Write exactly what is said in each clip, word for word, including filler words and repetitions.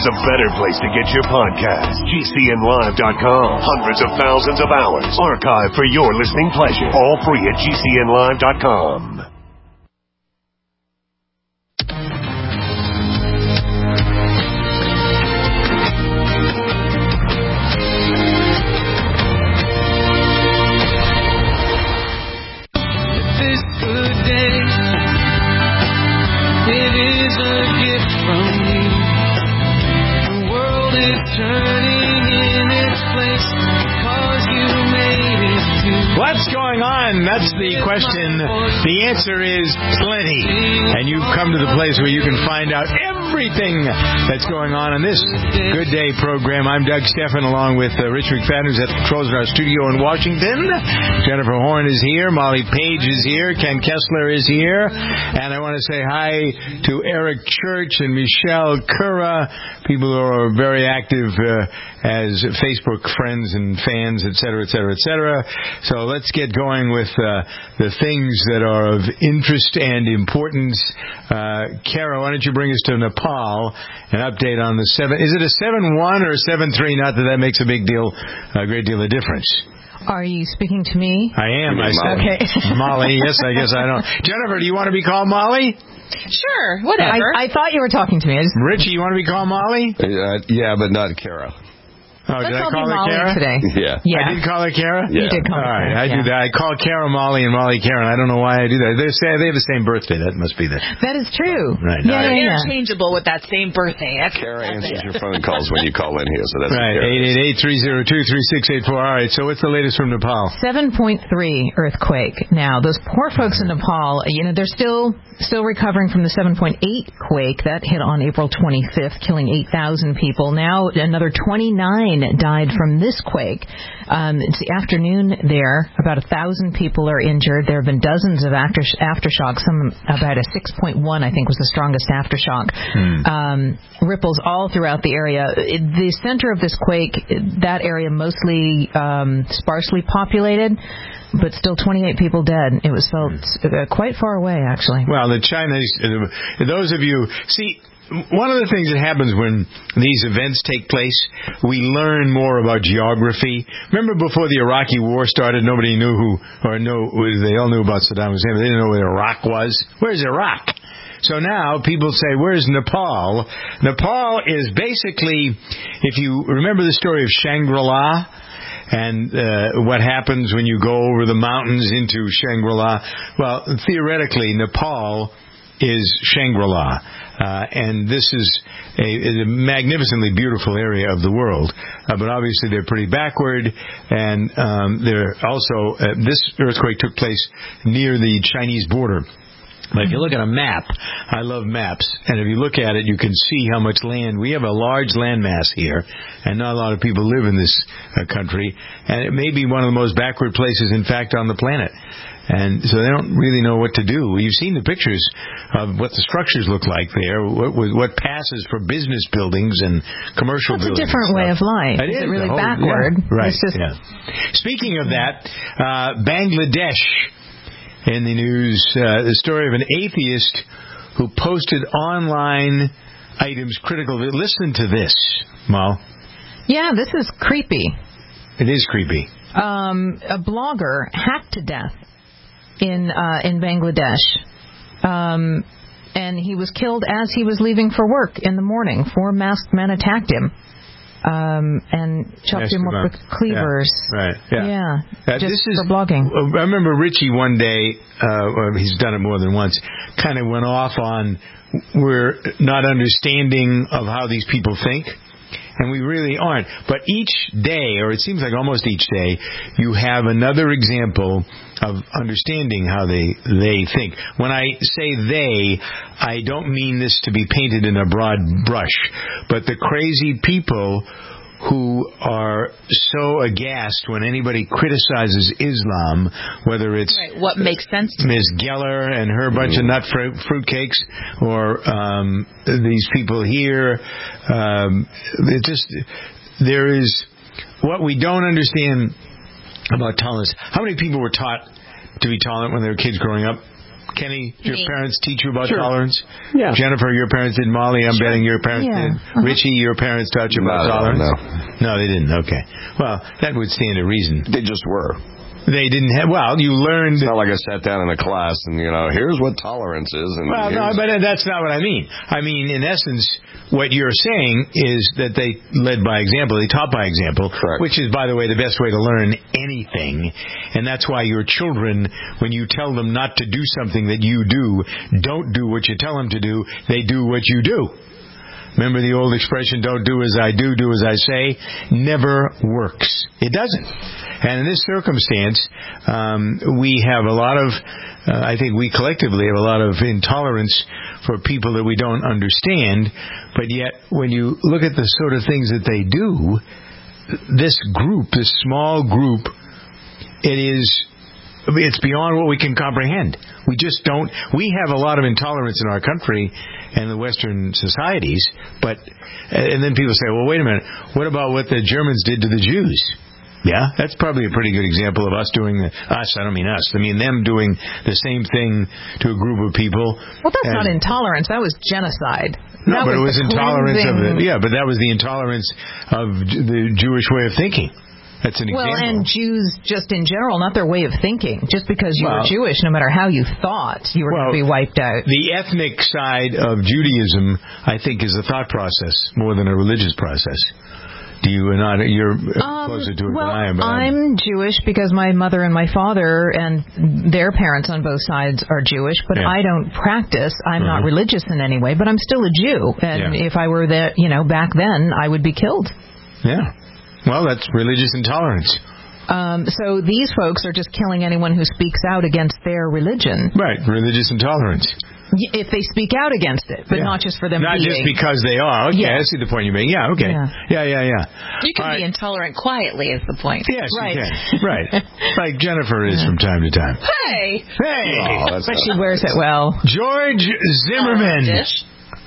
there's a better place to get your podcast. G C N live dot com. Hundreds of thousands of hours archived for your listening pleasure. All free at G C N live dot com. What's going on? That's the question. The answer is plenty. And you've come to the place where you can find out everything that's going on in this Good Day program. I'm Doug Stephan along with uh, Rich McFadden, who's at the controls in our studio in Washington. Jennifer Horn is here. Molly Page is here. Ken Kessler is here. And I want to say hi to Eric Church and Michelle Cura, people who are very active uh, as Facebook friends and fans, et cetera, et cetera, et cetera. So let's get going with uh, the things that are of interest and importance. Uh, Kara, why don't you bring us to Nepal, an update on the seven. Is it a seven one or a seven three? Not that that makes a big deal, a great deal of difference. Are you speaking to me? I am. I Molly. Okay. Molly, yes, I guess I don't. Jennifer, do you want to be called Molly? Sure, whatever. I, I thought you were talking to me. I just... Richie, you want to be called Molly? Uh, yeah, but not Kara. Oh, Let's did I all call be her Molly Kara? today. Yeah. yeah. I did call her Kara? You Yeah. did call All her right, Kara. I yeah. do that. I call Kara Molly and Molly Karen. I don't know why I do that. They say they have the same birthday. That must be the... That is true. Right. Yeah, Right. yeah, yeah. Interchangeable with that same birthday. That's, Kara that's answers it. your phone calls when you call in here, so that's Right, eight eight eight, three oh two, three six eight four. All right, so what's the latest from Nepal? seven point three earthquake. Now, those poor folks in Nepal, you know, they're still still recovering from the seven point eight quake that hit on April twenty-fifth, killing eight thousand people. Now, another twenty-nine died from this quake. Um, it's the afternoon there. About one thousand people are injured. There have been dozens of after, aftershocks. Some about a six point one, I think, was the strongest aftershock. Hmm. Um, ripples all throughout the area. It, the center of this quake, that area mostly um, sparsely populated, but still twenty-eight people dead. It was felt uh, quite far away, actually. Well, the Chinese, uh, those of you, see, one of the things that happens when these events take place, we learn more about geography. Remember before the Iraqi war started, nobody knew who, or know, they all knew about Saddam Hussein, but they didn't know where Iraq was. Where's Iraq? So now people say, where's Nepal? Nepal is basically, if you remember the story of Shangri-La, and uh, what happens when you go over the mountains into Shangri-La, well, theoretically, Nepal is Shangri-La. Uh, and this is a, a magnificently beautiful area of the world. Uh, but obviously they're pretty backward, and um, they're also, uh, this earthquake took place near the Chinese border. But if you look at a map, I love maps, and if you look at it, you can see how much land. We have a large landmass here, and not a lot of people live in this uh, country, and it may be one of the most backward places, in fact, on the planet. And so they don't really know what to do. You've seen the pictures of what the structures look like there, what, what passes for business buildings and commercial That's buildings. It's a different way of life. It is is it really whole, backward? Yeah, right, it's just... yeah. Speaking of that, uh, Bangladesh in the news, uh, the story of an atheist who posted online items critical of it. Listen to this, Mo. Yeah, this is creepy. It is creepy. Um, a blogger hacked to death in uh, in Bangladesh, um, and he was killed as he was leaving for work in the morning. Four masked men attacked him um, and chopped Asked him him up with cleavers. Yeah, right. Yeah. Yeah. Uh, just this is, for blogging. I remember Richie one day, uh, well, he's done it more than once, kind of went off on we're not understanding of how these people think. And we really aren't. But each day, or it seems like almost each day, you have another example of understanding how they they think. When I say they, I don't mean this to be painted in a broad brush, but the crazy people who are so aghast when anybody criticizes Islam, whether it's right. What makes sense to Miz Geller and her bunch of nut fruit fruitcakes, or um, these people here. Um, it just there is what we don't understand about tolerance. How many people were taught to be tolerant when they were kids growing up? Kenny, your Me. parents teach you about Sure. tolerance? Yeah. Jennifer, your parents did. Molly, I'm Sure. betting your parents Yeah. did. Uh-huh. Richie, your parents taught you about No, tolerance? no. No, they didn't. Okay. Well, that would stand to reason. They just were. They didn't have, well, you learned. It's not like I sat down in a class and, you know, here's what tolerance is. And Well, no, here's- but that's not what I mean. I mean, in essence, what you're saying is that they led by example. They taught by example, Correct. which is, by the way, the best way to learn anything. And that's why your children, when you tell them not to do something that you do, don't do what you tell them to do. They do what you do. Remember the old expression, don't do as I do, do as I say? Never works. It doesn't. And in this circumstance, um, we have a lot of, uh, I think we collectively have a lot of intolerance for people that we don't understand. But yet, when you look at the sort of things that they do, this group, this small group, it is, it's beyond what we can comprehend. We just don't, we have a lot of intolerance in our country and the Western societies, but, and then people say, well, wait a minute, what about what the Germans did to the Jews? Yeah, that's probably a pretty good example of us doing, the, us, I don't mean us, I mean them doing the same thing to a group of people. Well, that's And- not intolerance. That was genocide. No, That but it was the intolerance of cleansing- the, yeah, but that was the intolerance of J- the Jewish way of thinking. That's an Well, example. and Jews just in general, not their way of thinking. Just because you Well- were Jewish, no matter how you thought, you were Well, going to be wiped out. The ethnic side of Judaism, I think, is a thought process more than a religious process. Do you not? You're Um, closer to it well, than I am. But I'm Jewish because my mother and my father and their parents on both sides are Jewish, but Yeah. I don't practice. I'm not Mhm. religious in any way, but I'm still a Jew. And Yeah. if I were there, you know, back then, I would be killed. Yeah. Well, that's religious intolerance. Um, so these folks are just killing anyone who speaks out against their religion. Right. Religious intolerance. Y- If they speak out against it, but Yeah. not just for them Not being. just because they are. Okay, Yeah. I see the point you make. Yeah, okay. Yeah. Yeah, yeah, yeah. You can All be right. intolerant quietly is the point. Yes, Right. you can. Right. Like Jennifer is from time to time. Hey! Hey! Oh, that's But not- she wears it well. George Zimmerman. Dish.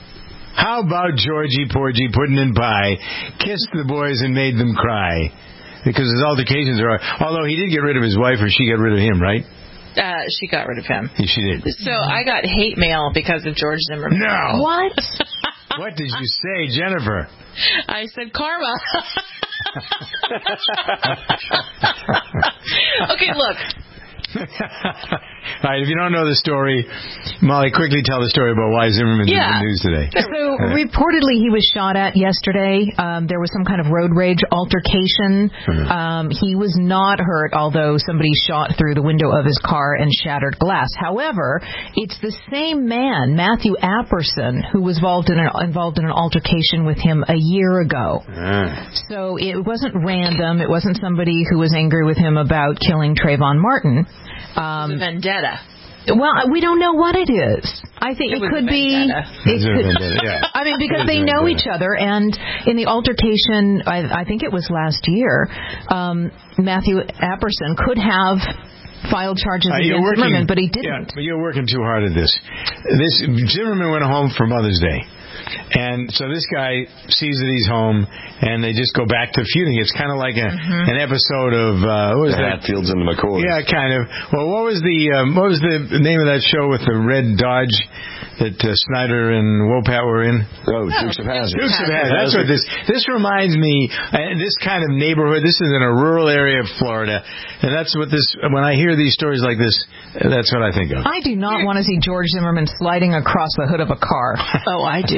How about Georgie Porgy Puddin' Pie kissed the boys and made them cry? Because his altercations are... Although he did get rid of his wife, or she got rid of him, right? Uh, she got rid of him. Yeah, she did. So I got hate mail because of George Zimmerman. No. What? What did you say, Jennifer? I said karma. Okay, look. All right, if you don't know the story, Molly, quickly tell the story about why Zimmerman's Yeah. in the news today. So reportedly he was shot at yesterday. Um, there was some kind of road rage altercation. Um, he was not hurt, although somebody shot through the window of his car and shattered glass. However, it's the same man, Matthew Apperson, who was involved in an, involved in an altercation with him a year ago. Ah. So it wasn't random. It wasn't somebody who was angry with him about killing Trayvon Martin. Um, Vendetta. well, we don't know what it is. I think It it, was could a be. vendetta. It It's a could, vendetta, yeah. I mean, because It is they a know vendetta. each other, and in the altercation, I, I think it was last year, um, Matthew Apperson could have filed charges Uh, you're against working, Zimmerman, but he Yeah, didn't. but you're working too hard at this. This Zimmerman went home for Mother's Day. And so this guy sees that he's home, and they just go back to feuding. It's kind of like a, Mm-hmm. an episode of uh, what was The that? Hatfields and the McCoys. Yeah, kind of. Well, what was the um, what was the name of that show with the red Dodge that uh, Snyder and Wopat were in? Oh, Dukes of Hazzard. Dukes of Hazzard. That's what this. This reminds me. Uh, this kind of neighborhood. This is in a rural area of Florida, and that's what this. When I hear these stories like this, uh, that's what I think of. I do not want to see George Zimmerman sliding across the hood of a car. Oh, I do.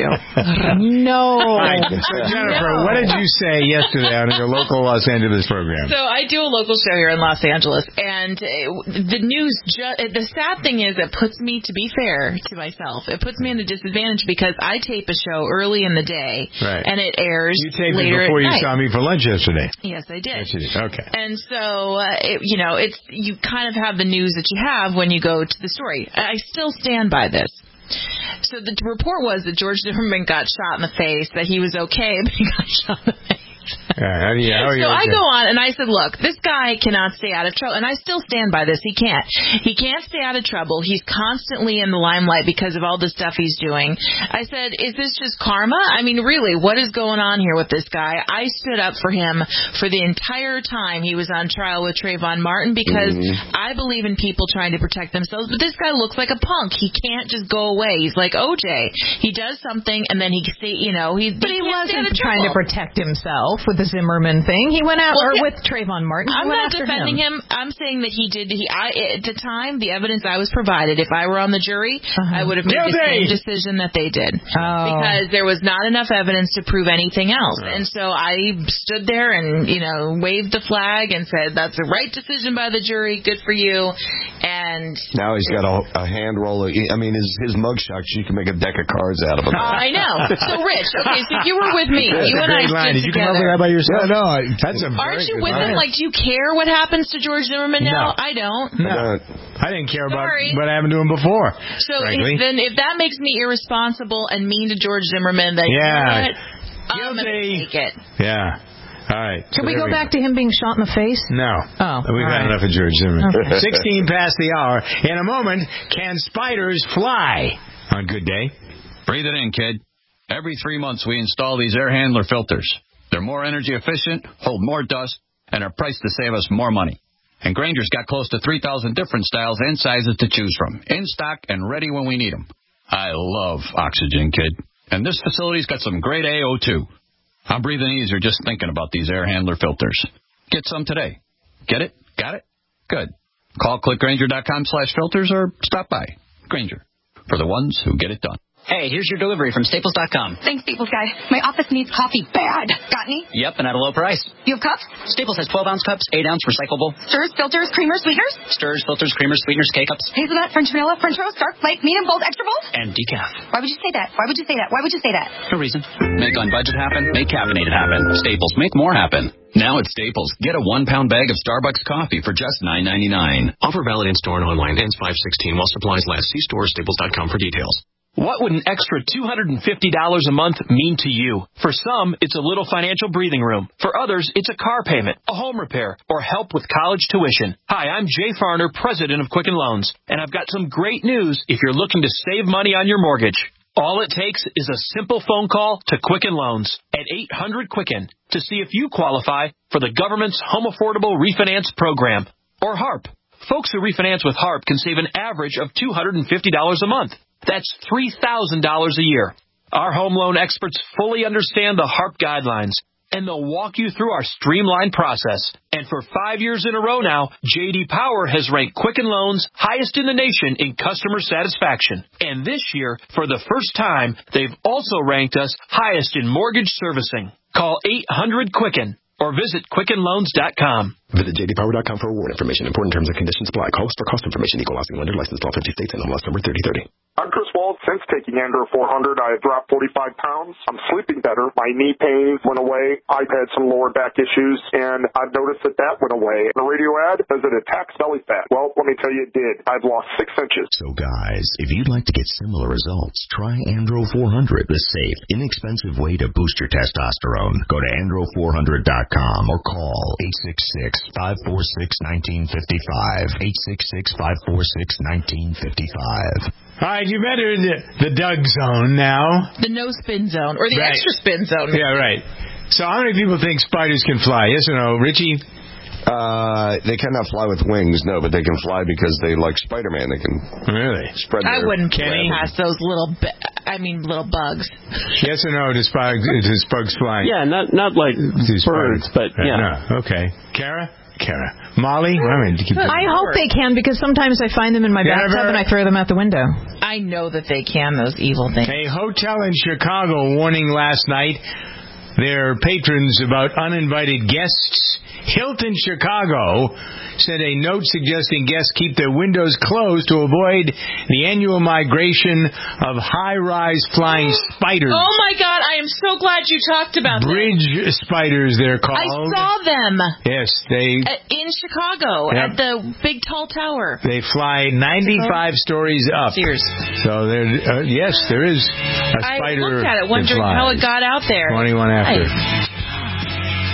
No. All right, so Jennifer, No. what did you say yesterday on your local Los Angeles program? So I do a local show here in Los Angeles, and uh, the news. Ju- the sad thing is, it puts me, to be fair to myself, it puts me in a disadvantage because I tape a show early in the day, Right. and it airs You taped later it before at you night. saw me for lunch yesterday. Yes, I did. Yes, you did. Okay. And so, uh, it, you know, it's you kind of have the news that you have when you go to the story. I still stand by this. So the report was that George Zimmerman got shot in the face, that he was okay, but he got shot in the face. Uh, yeah, how are you so I okay? go on and I said, look, this guy cannot stay out of trouble. And I still stand by this. He can't. He can't stay out of trouble. He's constantly in the limelight because of all the stuff he's doing. I said, is this just karma? I mean, really, what is going on here with this guy? I stood up for him for the entire time he was on trial with Trayvon Martin because mm-hmm. I believe in people trying to protect themselves. But this guy looks like a punk. He can't just go away. He's like O J. He does something and then he, you know, he. But he, he wasn't trying to protect himself with the Zimmerman thing. He went out well, or yeah. with Trayvon Martin. I'm not defending him. him. I'm saying that he did. He I, at the time, the evidence I was provided, if I were on the jury, uh-huh. I would have made yeah, the same decision that they did oh. because there was not enough evidence to prove anything else. Right. And so I stood there and you know waved the flag and said, "That's the right decision by the jury. Good for you." And now he's got a, a hand roll. Of, I mean, his his mugshot. You can make a deck of cards out of him. Uh, I know. So Rich, okay, so you were with me. You and I stood Did you together. come up with that by yourself? Yeah, no, I, that's a Aren't you good with line. him? Like, do you care what happens to George Zimmerman now? No. I don't. No. I didn't care Sorry. about what happened to him before. So if, then if that makes me irresponsible and mean to George Zimmerman, then yeah. you know what? I'm going to take it. Yeah. All right. Can so we go we back go. to him being shot in the face? No. Oh. We've had right. enough of George Zimmerman. Okay. sixteen past the hour. In a moment, can spiders fly? On Good Day. Breathe it in, kid. Every three months we install these air handler filters. They're more energy efficient, hold more dust, and are priced to save us more money. And Grainger's got close to three thousand different styles and sizes to choose from, in stock and ready when we need them. I love Oxygen, kid. And this facility's got some great A O two. I'm breathing easier just thinking about these air handler filters. Get some today. Get it? Got it? Good. Call clickgrainger.com slash filters or stop by. Grainger. For the ones who get it done. Hey, here's your delivery from Staples dot com. Thanks, Staples guy. My office needs coffee bad. Got any? Yep, and at a low price. You have cups? Staples has twelve-ounce cups, eight ounce recyclable. Stirs, filters, creamers, sweeteners? Stirs, filters, creamers, sweeteners, K-cups. Hazelnut, French vanilla, French roast, dark, light, medium, bold, extra bold? And decaf. Why would you say that? Why would you say that? Why would you say that? No reason. Make on budget happen. Make caffeinated happen. Staples. Make more happen. Now at Staples, get a one-pound bag of Starbucks coffee for just nine ninety-nine. Offer valid in-store and online. Ends five sixteen while supplies last. See store staples dot com for details. What would an extra two hundred fifty dollars a month mean to you? For some, it's a little financial breathing room. For others, it's a car payment, a home repair, or help with college tuition. Hi, I'm Jay Farner, president of Quicken Loans, and I've got some great news if you're looking to save money on your mortgage. All it takes is a simple phone call to Quicken Loans at eight hundred Quicken to see if you qualify for the government's Home Affordable Refinance Program, or HARP. Folks who refinance with HARP can save an average of two hundred fifty dollars a month. That's three thousand dollars a year. Our home loan experts fully understand the HARP guidelines, and they'll walk you through our streamlined process. And for five years in a row now, J D Power has ranked Quicken Loans highest in the nation in customer satisfaction. And this year, for the first time, they've also ranked us highest in mortgage servicing. Call eight hundred Quicken or visit quicken loans dot com. Visit j d power dot com for award information. Important terms and conditions apply. Call us for cost information. Equal housing lender. Licensed all fifty states and M L S number thirty thirty. I'm Chris Wald. Since taking Andro four hundred, I have dropped forty-five pounds. I'm sleeping better. My knee pain went away. I've had some lower back issues, and I've noticed that that went away. The radio ad, does it attack belly fat? Well, let me tell you, it did. I've lost six inches. So, guys, if you'd like to get similar results, try Andro four hundred, the safe, inexpensive way to boost your testosterone. Go to andro four hundred dot com or call eight six six, five four six, one nine five five, eight six six, five four six, one nine five five. All right, you've entered the Doug zone now. The no spin zone, or the right. extra spin zone. Yeah, right. So how many people think spiders can fly? Yes or no? Richie? Uh, they cannot fly with wings, no, but they can fly because they, like Spider-Man, they can really spread their I wouldn't web. past those little, I mean, little bugs. Yes or no? Does bugs, does bugs fly? Yeah, not not like birds, but yeah. No. Okay. Kara? Kara. Molly? I, mean, keep I hope they can, because sometimes I find them in my Jennifer? bathtub and I throw them out the window. I know that they can, those evil things. A hotel in Chicago warning last night their patrons about uninvited guests. Hilton Chicago sent a note suggesting guests keep their windows closed to avoid the annual migration of high-rise flying spiders. Oh, my God. I am so glad you talked about Bridge that. Bridge spiders, they're called. I saw them. Yes, they... In Chicago, yep. at the big tall tower. They fly ninety-five stories up. Cheers. So, there, uh, yes, there is a spider. I looked at it, wondering how it got out there. twenty-one after. Nice.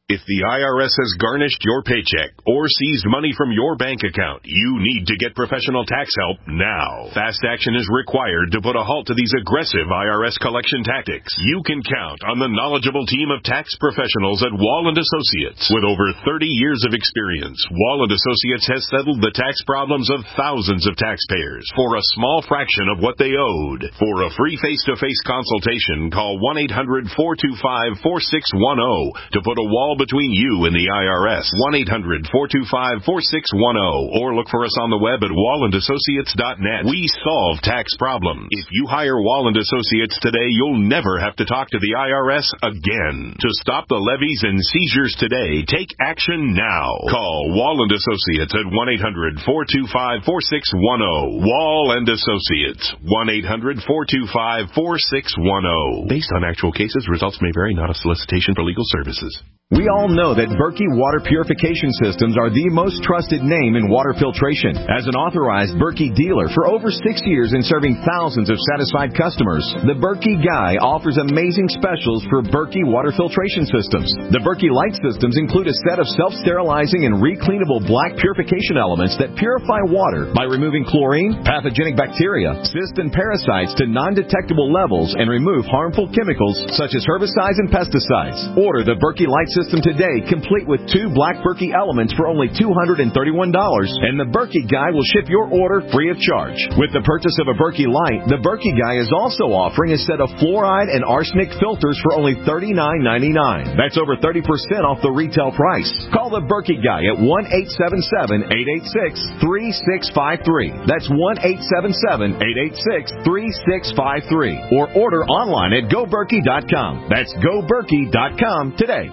If the I R S has garnished your paycheck or seized money from your bank account, you need to get professional tax help now. Fast action is required to put a halt to these aggressive I R S collection tactics. You can count on the knowledgeable team of tax professionals at Wall and Associates. With over thirty years of experience, Wall and Associates has settled the tax problems of thousands of taxpayers for a small fraction of what they owed. For a free face-to-face consultation, call one eight hundred four two five four six one zero to put a wall between you and the I R S. one eight hundred four two five four six one zero or look for us on the web at wall and associates dot net. We solve tax problems. If you hire Wall and Associates today, you'll never have to talk to the I R S again. To stop the levies and seizures today, take action now. Call Wall and Associates at one eight hundred four two five four six one zero. Wall and Associates, one eight hundred four two five four six one zero. Based on actual cases, results may vary, not a solicitation for legal services. We all know that Berkey Water Purification Systems are the most trusted name in water filtration. As an authorized Berkey dealer for over six years and serving thousands of satisfied customers, the Berkey Guy offers amazing specials for Berkey Water Filtration Systems. The Berkey Light Systems include a set of self-sterilizing and recleanable black purification elements that purify water by removing chlorine, pathogenic bacteria, cysts, and parasites to non-detectable levels and remove harmful chemicals such as herbicides and pesticides. Order the Berkey Light System today, complete with two black Berkey elements for only two hundred thirty-one dollars, and the Berkey Guy will ship your order free of charge. With the purchase of a Berkey Light, the Berkey Guy is also offering a set of fluoride and arsenic filters for only thirty-nine ninety-nine. That's over thirty percent off the retail price. Call the Berkey Guy at one eight seven seven, eight eight six, three six five three. That's one eight seven seven, eight eight six, three six five three. Or order online at go berkey dot com. That's go berkey dot com today.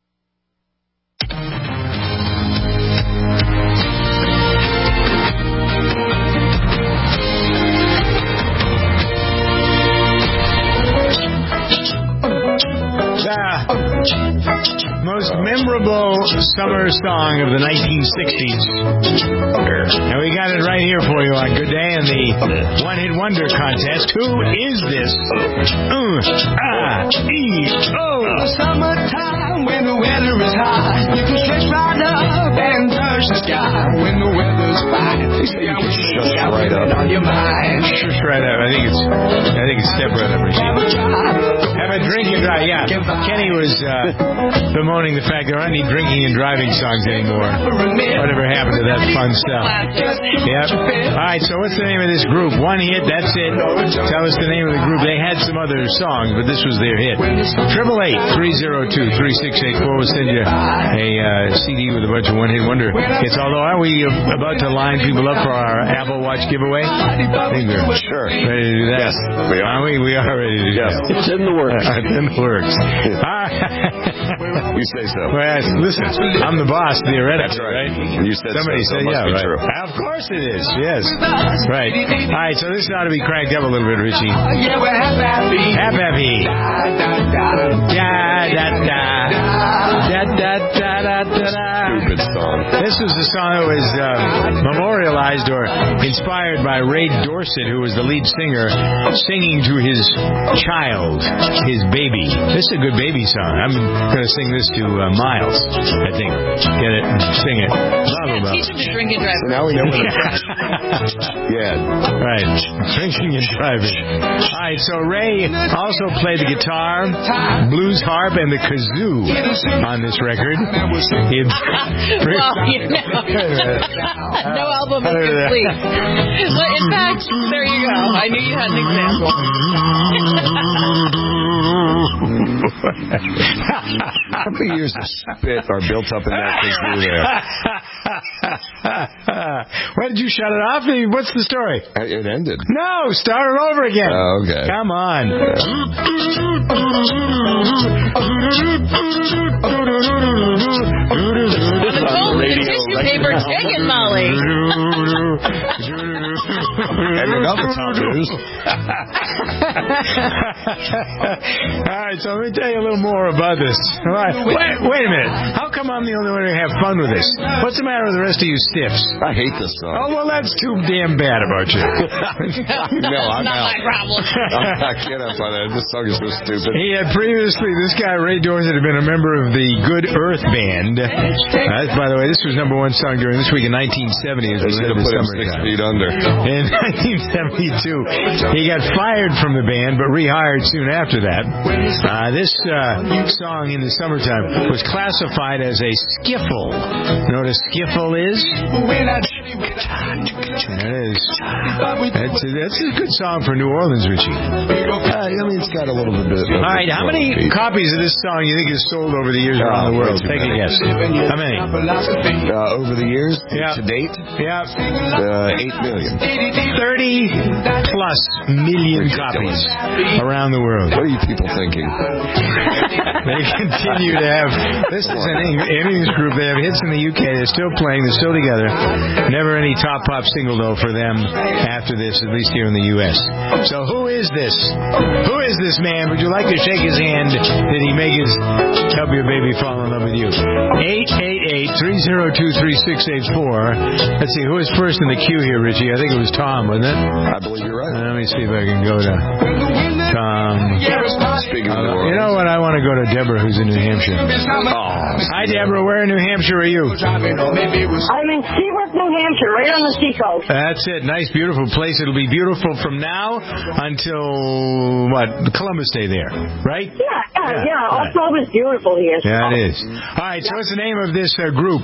The most memorable summer song of the nineteen sixties. And we got it right here for you on Good Day in the One Hit Wonder Contest. Who is this? Uh, ah, e, oh. Summertime when the weather is hot, you can stretch right up and touch the sky when the weather's fine. Yeah, we shush right up on your mind. Shush right up. I think it's I think it's step right up, Richie. Have a drink and drive. Yeah, Kenny was uh, bemoaning the fact there aren't any drinking and driving songs anymore. Whatever happened to that fun stuff? Yep. All right. So what's the name of this group? One hit. That's it. Tell us the name of the group. They had some other songs, but this was their hit. Triple eight three zero two three six eight four will send you a uh, C D with a bunch of one hit wonder hits. Although, aren't we about to line people up for our Apple Watch giveaway? I think we're sure ready to do that. Yes, we are. Aren't we? We are ready to do yes. that. It's in the works. Uh, it's in the works. You say so. Well, listen, I'm the boss, theoretically. That's right. right? You said Somebody so, said, so yeah, right. True. Of course it is, yes. Right. All right, so this ought to be cranked up a little bit, Richie. Yeah, we're happy. Happy. Da, da, da. Da, da, da, da, da, da. Stupid song. This was the song that was uh, memorialized or inspired by Ray Dorset, who was the lead singer, singing to his child, his baby. This is a good baby song. I'm going to sing this to uh, Miles, I think. Get it? Sing it. Blah, blah, blah. Teach him to drink and drive. So now we know what it's Yeah. Right. Drinking and driving. All right, so Ray also played the guitar, blues harp, and the kazoo on this record. He well, you know. No album is complete. Well, in fact, there you go. I knew you had an example. How many years of spit are built up in that kazoo there? Why did you shut it off? What's the story? It ended. No, start it over again. Oh, okay. Come on. On the phone, the tissue Paper chicken, Molly. And another top news. All right, so let me tell you a little more about this. All right. Wait, wait a minute. How come I'm the only one who have fun with this? What's the matter with the rest of you stiffs? I hate this song. Oh, well, that's too damn bad about you. No, I'm not out. my problem. I can't have fun. This song is so stupid. He had previously, this guy, Ray Dorset, had been a member of the Good Earth Band. Uh, by the way, this was number one song during this week in nineteen seventy. As They we should lived have in put him six summertime. feet under. In nineteen seventy-two, he got fired from the band, but rehired soon after that. Uh, this uh, song in the summertime was classified as a skiffle. You know what a skiffle is? That is. That's a, that's a good song for New Orleans, Richie. Uh, I mean, it's got a little bit. All right, how many copies of this song you think is sold over the years around the world? Take a guess. How many? Uh, over the years, yeah. to date, yeah, uh, eight million. Thirty plus million copies around the world. What are you people thinking? They continue to have. This is an English group. They have hits in the U K. They're still playing. They're still together. Never any top pop single though for them after this, at least here in the U S. So who is this? Who is this man? Would you like to shake his hand? Did he make his help your baby fall in love with you? eight eight eight, three oh two, three six eight four. Let's see, who is first in the queue here, Richie? I think it was Tom, wasn't it? I believe you're right. Uh, let me see if I can go to Tom. Speaking of Uh, you know what? I want to go to Deborah, who's in New Hampshire. Oh, hi, Deborah. Where in New Hampshire are you? I'm in Seabrook, New Hampshire, right on the seacoast. That's it. Nice, beautiful place. It'll be beautiful from now until, what, Columbus Day there, right? Yeah, yeah, Yeah, yeah. right. October's beautiful here. So. Yeah, it is. All right, so what's the name of this uh, group?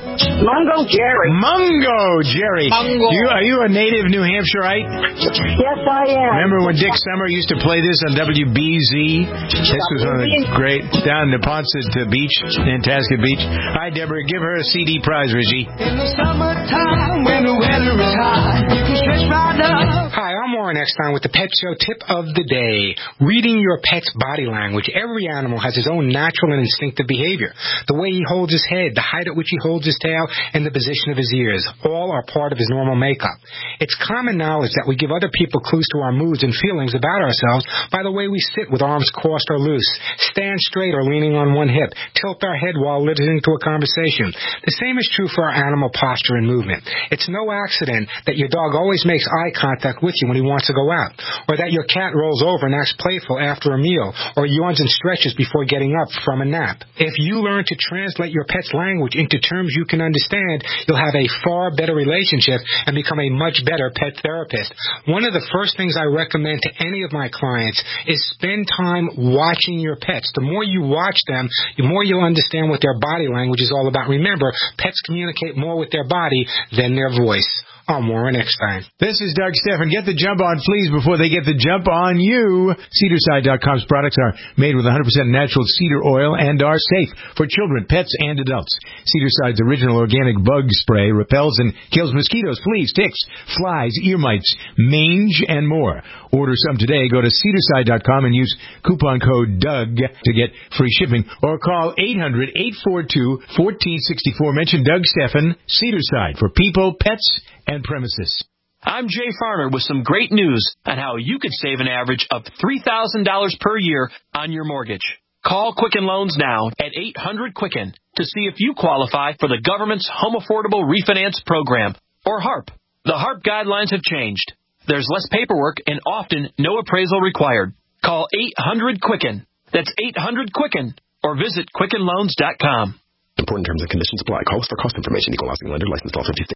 Mungo Jerry. Mungo Jerry. Mungo. You, are you a native New Hampshireite? Yes, I am. Remember when Dick Summer used to play this on W B Z? This was one of the great, down in Neponset Beach, Nantasket Beach. All right, Deborah, give her a C D prize, Reggie. In the summertime, when the weather is hot, you can stretch right up. Hi, I'm Warren Eckstein with the Pet Show Tip of the Day. Reading your pet's body language. Every animal has his own natural and instinctive behavior. The way he holds his head, the height at which he holds his tail, and the position of his ears. All are part of his normal makeup. It's common knowledge that we give other people clues to our moods and feelings about ourselves by the way we sit with arms crossed or loose, stand straight or leaning on one hip, tilt our head while listening to a conversation. The same is true for our animal posture and movement. It's no accident that your dog always makes eye contact with you when he wants to go out, or that your cat rolls over and acts playful after a meal, or yawns and stretches before getting up from a nap. If you learn to translate your pet's language into terms you can understand, you'll have a far better relationship and become a much better pet therapist. One of the first things I recommend to any of my clients is spend time watching your pets. The more you watch them, the more you'll understand what their body language is all about. Remember, pets communicate more with their body than their voice. I'm Warren Eckstein. This is Doug Stephan. Get the jump on fleas before they get the jump on you. Cedar Side dot com's products are made with one hundred percent natural cedar oil and are safe for children, pets, and adults. Cedar Side's original organic bug spray repels and kills mosquitoes, fleas, ticks, flies, ear mites, mange, and more. Order some today. Go to Cedar Side dot com and use coupon code Doug to get free shipping, or call eight hundred, eight four two, one four six four. Mention Doug Stephan, Cedar Side, for people, pets, and premises. I'm Jay Farner with some great news on how you could save an average of three thousand dollars per year on your mortgage. Call Quicken Loans now at eight hundred Quicken to see if you qualify for the government's Home Affordable Refinance Program, or HARP. The HARP guidelines have changed. There's less paperwork and often no appraisal required. Call eight hundred Quicken. That's eight hundred Quicken, or visit Quicken Loans dot com. Important terms and conditions apply. Call us for cost information. Equal housing lender. Licensed all fifty states.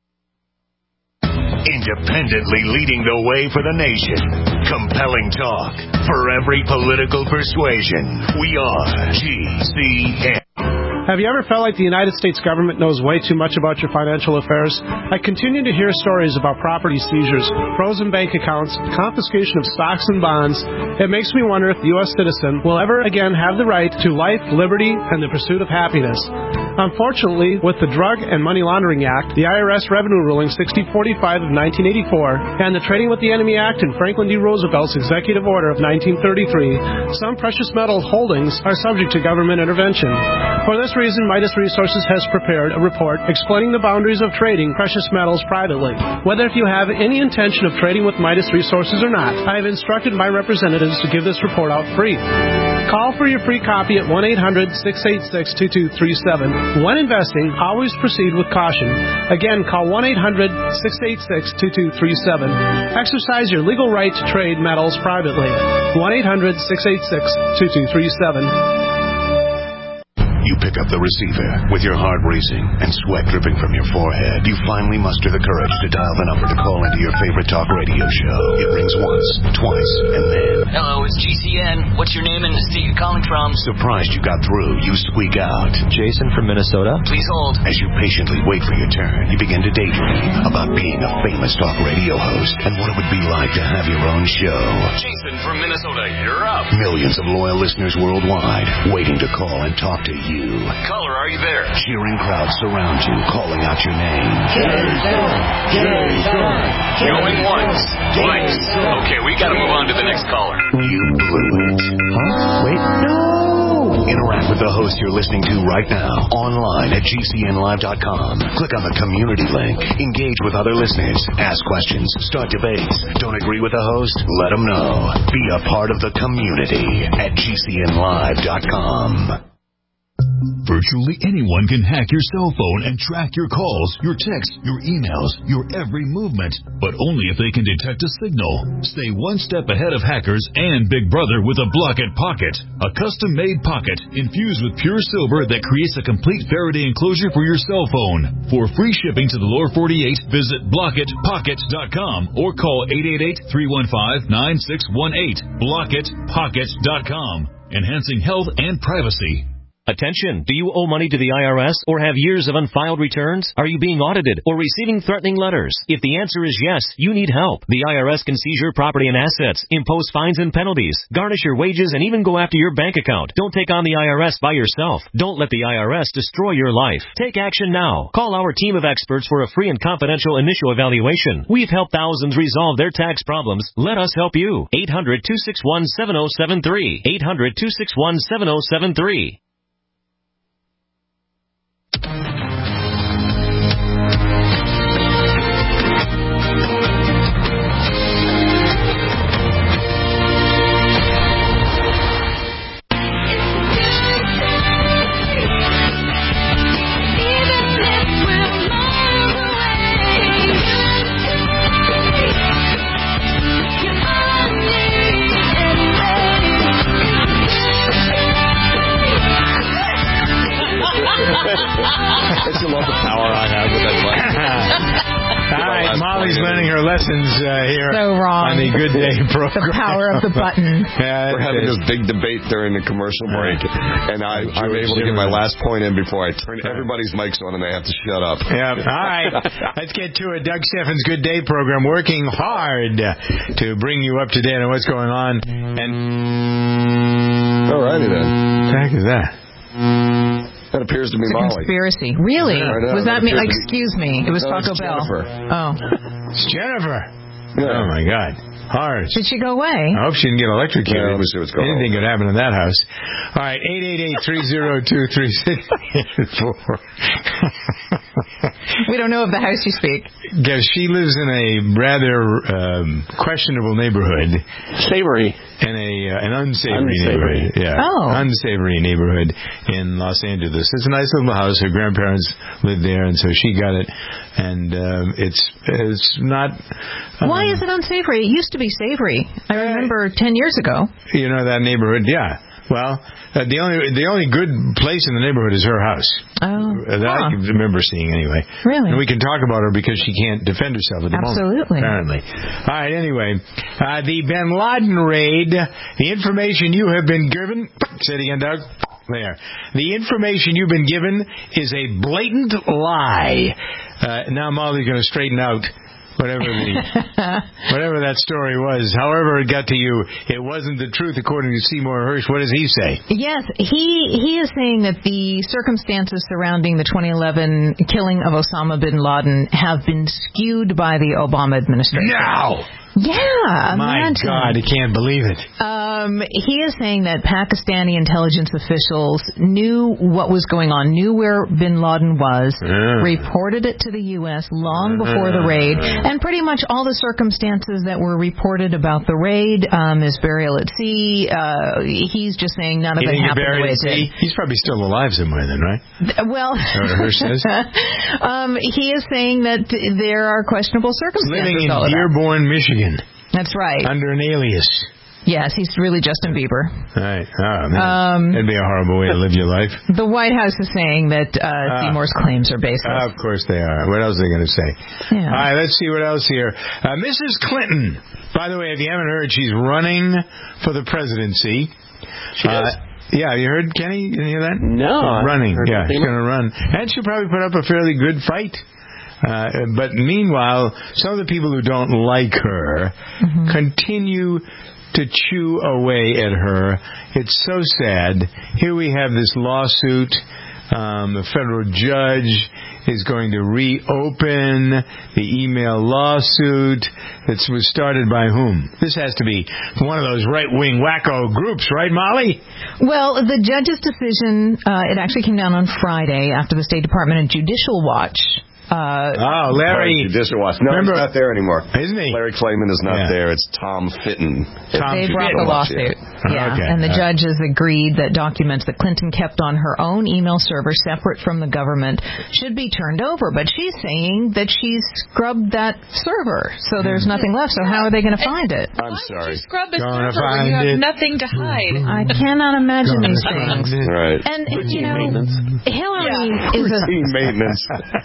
Independently leading the way for the nation. Compelling talk for every political persuasion. We are G C N. Have you ever felt like the United States government knows way too much about your financial affairs? I continue to hear stories about property seizures, frozen bank accounts, confiscation of stocks and bonds. It makes me wonder if the U S citizen will ever again have the right to life, liberty, and the pursuit of happiness. Unfortunately, with the Drug and Money Laundering Act, the I R S Revenue Ruling sixty forty-five of nineteen eighty-four, and the Trading with the Enemy Act and Franklin D. Roosevelt's Executive Order of nineteen thirty-three, some precious metal holdings are subject to government intervention. For this reason, Midas Resources has prepared a report explaining the boundaries of trading precious metals privately. Whether if you have any intention of trading with Midas Resources or not, I have instructed my representatives to give this report out free. Call for your free copy at one eight hundred, six eight six, two two three seven. When investing, always proceed with caution. Again, call one eight hundred, six eight six, two two three seven. Exercise your legal right to trade metals privately. one eight hundred, six eight six, two two three seven. You pick up the receiver with your heart racing and sweat dripping from your forehead. You finally muster the courage to dial the number to call into your favorite talk radio show. It rings once, twice, and then... Hello, it's G C N. What's your name and the state you're calling from? Surprised you got through, you squeak out. Jason from Minnesota. Please hold. As you patiently wait for your turn, you begin to daydream about being a famous talk radio host and what it would be like to have your own show. Jason from Minnesota, you're up. Millions of loyal listeners worldwide waiting to call and talk to you. Caller, are you there? Cheering crowds surround you, calling out your name. Jason! Jason! Going once, twice. Okay, we gotta move on to the next caller. You blew it. Huh? Wait, no! Interact with the host you're listening to right now, online at G C N live dot com. Click on the community link. Engage with other listeners. Ask questions. Start debates. Don't agree with the host? Let them know. Be a part of the community at G C N live dot com. Virtually anyone can hack your cell phone and track your calls, your texts, your emails, your every movement, but only if they can detect a signal. Stay one step ahead of hackers and Big Brother with a Blockit Pocket, a custom-made pocket infused with pure silver that creates a complete Faraday enclosure for your cell phone. For free shipping to the lower forty-eight, visit blockit pocket dot com or call eight eight eight, three one five, nine six one eight. blockit pocket dot com, enhancing health and privacy. Attention! Do you owe money to the I R S or have years of unfiled returns? Are you being audited or receiving threatening letters? If the answer is yes, you need help. The I R S can seize your property and assets, impose fines and penalties, garnish your wages, and even go after your bank account. Don't take on the I R S by yourself. Don't let the I R S destroy your life. Take action now. Call our team of experts for a free and confidential initial evaluation. We've helped thousands resolve their tax problems. Let us help you. eight hundred, two six one, seven oh seven three. eight hundred, two six one, seven oh seven three. Don't you love the power I have with that button? All right, Molly's learning her lessons uh, here so wrong. on the Good Day program. The power of the button. Yeah, we're having this big debate during the commercial break, and I, I'm able to get my last point in before I turn everybody's mics on and they have to shut up. Yeah. All right, let's get to it. Doug Steffens' Good Day program, working hard to bring you up to date on what's going on. And all righty then. What the heck is that? That appears to be it's a Molly. Conspiracy. Really? Yeah, Was that, that me? Excuse me. It was no, Taco Bell. Jennifer. Oh. It's Jennifer. Yeah. Oh, my God. Hard. Did she go away? I hope she didn't get electrocuted. Yeah, let me see what's going Anything on. could happen in that house. All right, eight eight eight, three oh two, three six four. We don't know of the house you speak. Because she lives in a rather um, questionable neighborhood. Savory. In a uh, an unsavory, unsavory neighborhood. Yeah. Oh. Unsavory neighborhood in Los Angeles. It's a nice little house. Her grandparents lived there, and so she got it. And um, it's it's not... Um, Why is it unsavory? It used to be savory. I remember ten years ago. You know that neighborhood? Yeah. Well, uh, the only the only good place in the neighborhood is her house. Oh. Uh, that huh. I can remember seeing anyway. Really? And we can talk about her because she can't defend herself at the Absolutely. moment. Absolutely. All right, anyway. Uh, the Bin Laden raid, the information you have been given... Say it again, Doug. There. The information you've been given is a blatant lie. Uh, now Molly's going to straighten out Whatever the whatever that story was, however it got to you, it wasn't the truth according to Seymour Hersh. What does he say? Yes, he he is saying that the circumstances surrounding the twenty eleven killing of Osama bin Laden have been skewed by the Obama administration. No! Yeah, my imagine. God, I can't believe it. Um, he is saying that Pakistani intelligence officials knew what was going on, knew where bin Laden was, uh. reported it to the U S long before the raid, and pretty much all the circumstances that were reported about the raid, um, his burial at sea, uh, he's just saying none of it happened the way it did. He's probably still alive somewhere then, right? Well, Hersh says. um, he is saying that there are questionable circumstances. Living in Dearborn, Michigan. That's right. Under an alias. Yes, he's really Justin Bieber. Right. Oh, man. Um, That'd be a horrible way to live your life. The White House is saying that uh, uh, Seymour's claims are baseless. Uh, of course they are. What else are they going to say? Yeah. All right, let's see what else here. Uh, Missus Clinton. By the way, if you haven't heard, she's running for the presidency. She uh, is. Yeah, you heard, Kenny? You hear that? No. She's running. Yeah, she's she's going to run. And she'll probably put up a fairly good fight. Uh, but meanwhile, some of the people who don't like her mm-hmm. continue to chew away at her. It's so sad. Here we have this lawsuit. Um, the federal judge is going to reopen the email lawsuit that was started by whom? This has to be one of those right-wing wacko groups, right, Molly? Well, the judge's decision, uh, it actually came down on Friday after the State Department and Judicial Watch. Uh, oh, Larry. Judicial Watch. No, remember, he's not there anymore. Isn't he? Larry Klayman is not yeah. there. It's Tom Fitton. Tom they Fitton. brought the lawsuit. Yeah, okay. and the judge has agreed that documents that Clinton kept on her own email server separate from the government should be turned over. But she's saying that she's scrubbed that server, so there's nothing left. So how are they going to find it? I'm sorry. Scrub a Gonna server when you have it. nothing to hide. I cannot imagine Gonna these things. Right. And, you know, Hillary yeah. is a... Routine maintenance.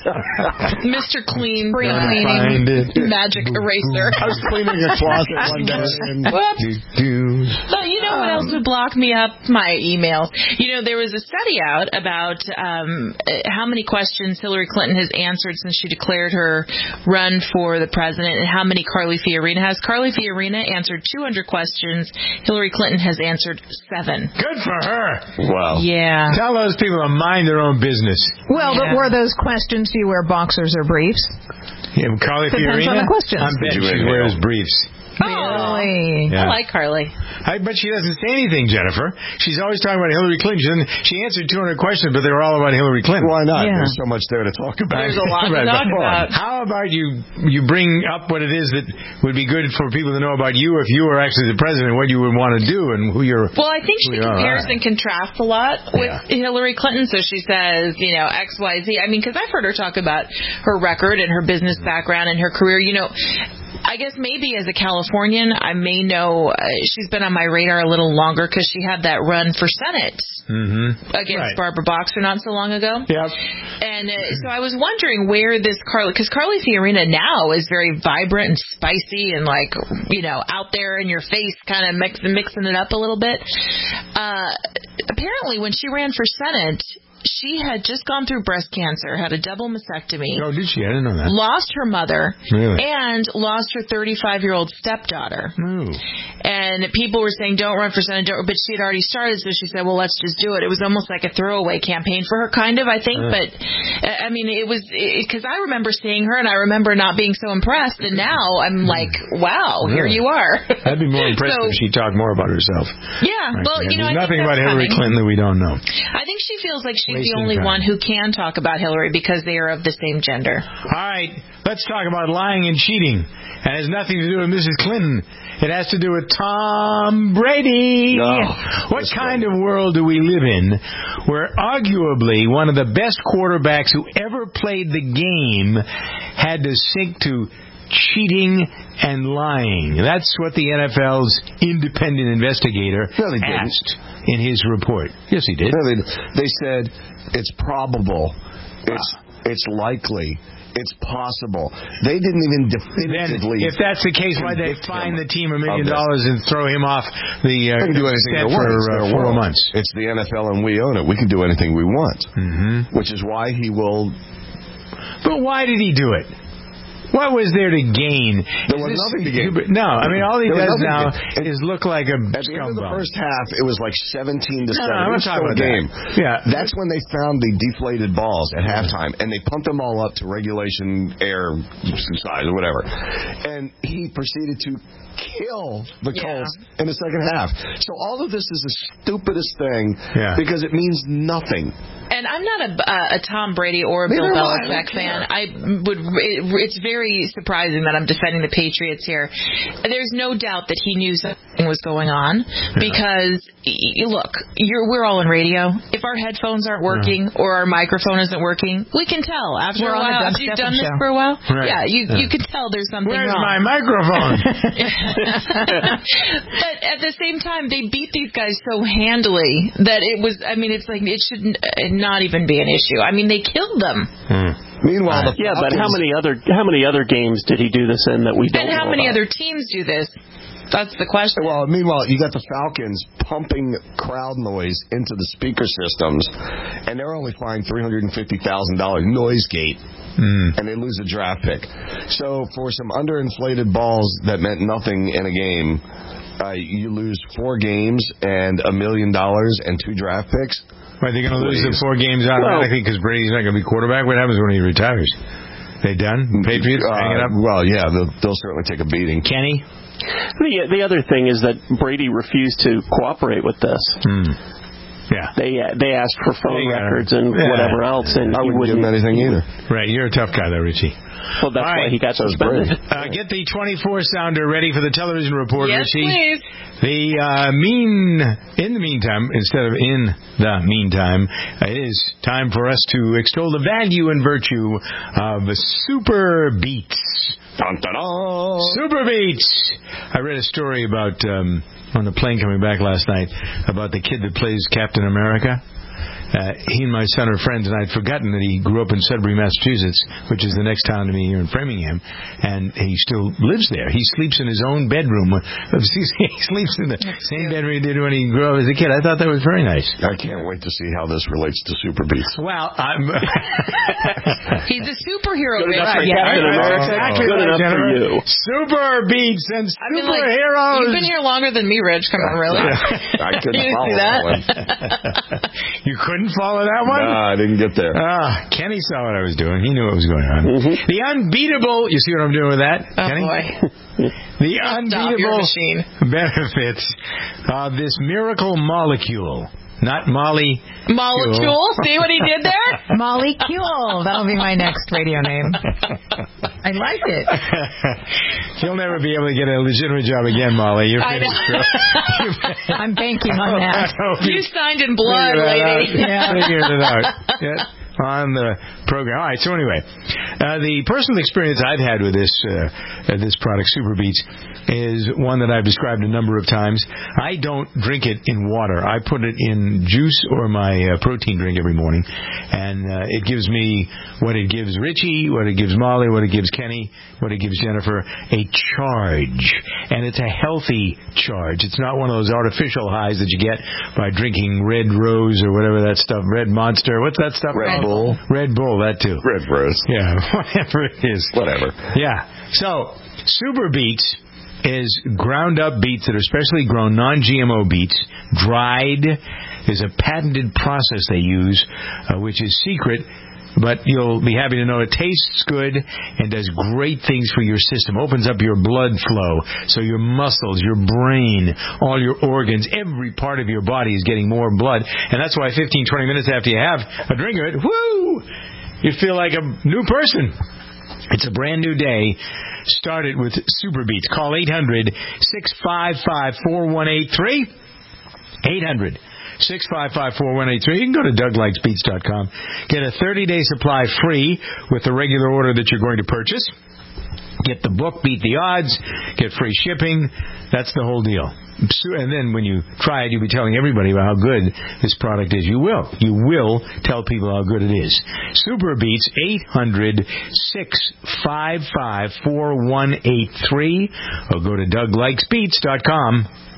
Mister Clean, Spring cleaning, it. magic eraser. I was cleaning a closet one day. And Whoops. But you know what else would block me up? My emails. You know, there was a study out about um, how many questions Hillary Clinton has answered since she declared her run for the president and how many Carly Fiorina has. Carly Fiorina answered two hundred questions. Hillary Clinton has answered seven. Good for her. Wow. Yeah. Tell those people to mind their own business. Well, yeah. but were those questions, do you wear boxers or briefs? Yeah, Carly Depends Fiorina? on the questions. I bet she wears briefs. Really? Yeah. I like Carly. I bet she doesn't say anything, Jennifer. She's always talking about Hillary Clinton. She answered two hundred questions, but they were all about Hillary Clinton. Why not? Yeah. There's so much there to talk about. There's a lot to talk about. How about you you bring up what it is that would be good for people to know about you if you were actually the president, what you would want to do and who you're... Well, I think she compares and contrasts a lot with yeah. Hillary Clinton. So she says, you know, X, Y, Z. I mean, because I've heard her talk about her record and her business background and her career. You know, I guess maybe as a Californian, I may know uh, she's been on my radar a little longer because she had that run for Senate mm-hmm. against right. Barbara Boxer not so long ago. Yep. And uh, so I was wondering where this Carly, because Carly Fiorina now is very vibrant and spicy and like, you know, out there in your face, kind of mix, mixing it up a little bit. Uh, apparently, when she ran for Senate, she had just gone through breast cancer, had a double mastectomy. Oh, did she? I didn't know that. Lost her mother. Really? And lost her thirty-five-year-old stepdaughter. Ooh. And people were saying, don't run for Senate, don't, but she had already started, so she said, well, let's just do it. It was almost like a throwaway campaign for her, kind of, I think. Uh. But, I mean, it was, because I remember seeing her, and I remember not being so impressed, and now I'm like, wow, really? Here you are. I'd be more impressed so, if she talked more about herself. Yeah, right. Well, you know, There's I nothing think about Hillary coming. Clinton that we don't know. I think she feels like she's Wasting the only time. one who can talk about Hillary because they are of the same gender. All right, let's talk about lying and cheating. It has nothing to do with Missus Clinton. It has to do with Tom Brady. Oh, what kind of world do we live in where arguably one of the best quarterbacks who ever played the game had to sink to cheating and lying? That's what the N F L's independent investigator no, they asked in his report. Yes, he did. No, they, they said it's probable, it's it's likely, it's possible. They didn't even definitively. Then, if that's the case, why they fine the team a million dollars and throw him off the uh, they can do anything they for want. Uh, four world. months? It's the N F L and we own it. We can do anything we want, mm-hmm. which is why he will. But why did he do it? What was there to gain? There was nothing to gain. No, I mean, all he There was does now nothing to is look like a At the end of the first half, it was like seventeen to No, seven. no, I'm It was not talking still a about game. that. Yeah. That's when they found the deflated balls at halftime, and they pumped them all up to regulation air size or whatever. And he proceeded to kill the Colts in the second half. So all of this is the stupidest thing Yeah. because it means nothing. And I'm not a, a, a Tom Brady or a Neither Bill am I. I don't Belichick fan. care. I would. It, it's very surprising that I'm defending the Patriots here. There's no doubt that he knew something was going on because y- look, you're, we're all in radio. If our headphones aren't working or our microphone isn't working, we can tell after We're a on the while. Doug After you've Stephan done this show. for a while, Right. yeah, you Yeah. you can tell there's something Where's wrong. my microphone? But at the same time, they beat these guys so handily that it was. I mean, it's like it should not even be an issue. I mean, they killed them. Meanwhile, the yeah, but how Falcons- many other how many other games did he do this in that we don't And how know many about? other teams do this? That's the question. Well, meanwhile, you got the Falcons pumping crowd noise into the speaker systems, and they're only fined three hundred fifty thousand dollars noise gate, mm. and they lose a draft pick. So for some underinflated balls that meant nothing in a game, uh, you lose four games and a million dollars and two draft picks. Are they going to lose the four games automatically because Brady's not going to be quarterback? What happens when he retires? They done? Patriots Uh, hanging up? Well, yeah, they'll, they'll certainly take a beating. Kenny? The, the other thing is that Brady refused to cooperate with this. Hmm. Yeah. They uh, they asked for phone They, uh, records and yeah. whatever else, and I he wouldn't give wouldn't him anything either. Right, you're a tough guy, though, Richie. Well, that's All why right. he got suspended. Uh, get the twenty-four sounder ready for the television report, Yes, Richie. please. The uh, mean, in the meantime, instead of in the meantime, uh, it is time for us to extol the value and virtue of Super Beats. Dun, dun, dun. Super Beats. I read a story about um, on the plane coming back last night about the kid that plays Captain America. Uh, he and my son are friends, and I'd forgotten that he grew up in Sudbury, Massachusetts, which is the next town to me here in Framingham, and he still lives there. He sleeps in his own bedroom. He sleeps in the same bedroom he did when he grew up as a kid. I thought that was very nice. I can't wait to see how this relates to Super Beats. Well, I'm... He's a superhero. Good enough for Rich. Captain Right, America. exactly Good right, enough for Jennifer. you. Super Beats and I mean, like, superheroes. you've been here longer than me, Rich. Come on, really? I couldn't You follow see that that? one. You couldn't follow that one? Nah, I didn't get there. Ah, Kenny saw what I was doing. He knew what was going on. Mm-hmm. The unbeatable, you see what I'm doing with that, Oh, Kenny? boy. The Stop, you're a unbeatable machine. benefits of this miracle molecule. Not Molly. Molecule. See what he did there? Molecule. That'll be my next radio name. I like it. You'll never be able to get a legitimate job again, Molly. You're I finished. know. I'm banking on that. You signed in blood, Figure that out. lady. Yeah. Figured it out. Yeah. On the program. All right. So anyway, uh, the personal experience I've had with this uh, uh, this product, Super Beats, is one that I've described a number of times. I don't drink it in water. I put it in juice or my uh, protein drink every morning, and uh, it gives me what it gives Richie, what it gives Molly, what it gives Kenny, what it gives Jennifer, a charge, and it's a healthy charge. It's not one of those artificial highs that you get by drinking Red Rose or whatever that stuff, Red Monster. What's that stuff? Red called? Bull. Red Bull, that too. Red Rose. Yeah, whatever it is. Whatever. Yeah. So, Super Beats is ground up beets that are specially grown, non G M O beets, dried. There's a patented process they use, uh, which is secret, but you'll be happy to know it tastes good and does great things for your system. Opens up your blood flow, so your muscles, your brain, all your organs, every part of your body is getting more blood. And that's why fifteen, twenty minutes after you have a drink of it, whoo, you feel like a new person. It's a brand new day. Start it with Super Beats. Call eight hundred, six five five, four one eight three. eight hundred, six five five, four one eight three. You can go to Doug Likes Beats dot com. Get a thirty-day supply free with the regular order that you're going to purchase. Get the book, Beat the Odds. Get free shipping. That's the whole deal. And then when you try it, you'll be telling everybody about how good this product is. You will. You will tell people how good it is. Super Beats, eight hundred, six five five, four one eight three. Or go to Doug Likes Beats dot com.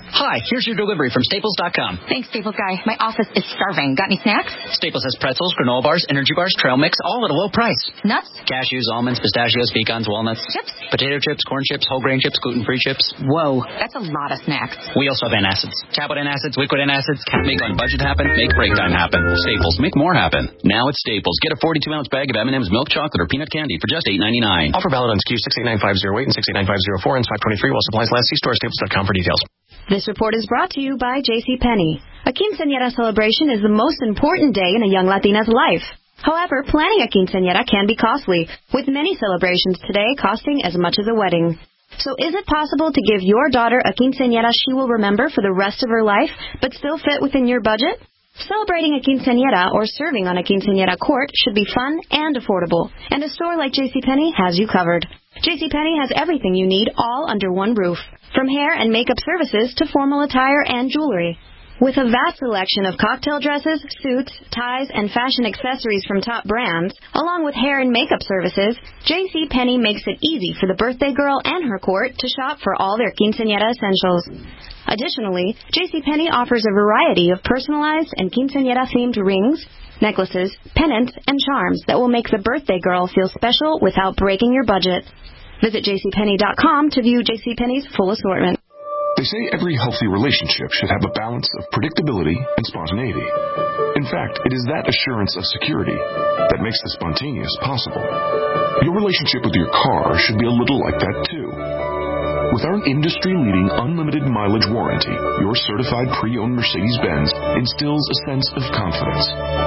Hi, here's your delivery from Staples dot com. Thanks, Staples guy. My office is starving. Got any snacks? Staples has pretzels, granola bars, energy bars, trail mix, all at a low price. Nuts? Cashews, almonds, pistachios, pecans, walnuts. Chips? Potato chips, corn chips, whole grain chips, gluten-free chips. Whoa, that's a lot of snacks. We also have antacids. Tablet antacids, liquid antacids. Make on budget happen, make break time happen. Staples, make more happen. Now at Staples, get a forty-two ounce bag of M and M's milk chocolate or peanut candy for just eight ninety-nine. Offer valid on S K U six eight nine five zero eight and six eight nine five zero four and five twenty-three while supplies last. See store staples dot com for details. This report is brought to you by JCPenney. A quinceañera celebration is the most important day in a young Latina's life. However, planning a quinceañera can be costly, with many celebrations today costing as much as a wedding. So is it possible to give your daughter a quinceañera she will remember for the rest of her life, but still fit within your budget? Celebrating a quinceañera or serving on a quinceañera court should be fun and affordable, and a store like JCPenney has you covered. JCPenney has everything you need all under one roof, from hair and makeup services to formal attire and jewelry. With a vast selection of cocktail dresses, suits, ties, and fashion accessories from top brands, along with hair and makeup services, JCPenney makes it easy for the birthday girl and her court to shop for all their quinceañera essentials. Additionally, JCPenney offers a variety of personalized and quinceañera-themed rings, necklaces, pendants, and charms that will make the birthday girl feel special without breaking your budget. Visit J C Penney dot com to view JCPenney's full assortment. They say every healthy relationship should have a balance of predictability and spontaneity. In fact, it is that assurance of security that makes the spontaneous possible. Your relationship with your car should be a little like that too. With our industry-leading unlimited mileage warranty, your certified pre-owned Mercedes-Benz instills a sense of confidence.